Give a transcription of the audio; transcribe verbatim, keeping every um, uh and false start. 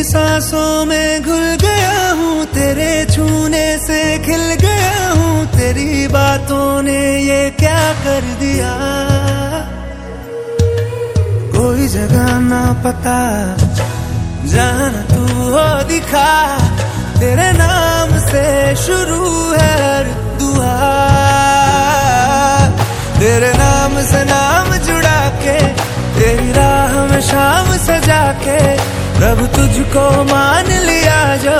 सांसों में घुल गया हूँ, तेरे छूने से खिल गया हूँ। तेरी बातों ने ये क्या कर दिया, कोई जगह ना पता, जान तू हो दिखा। तेरे नाम से शुरू है हर दुआ, तेरे नाम से नाम जुड़ा के, तेरी राह में शाम सजा के, प्रभु तुझको मान लिया जो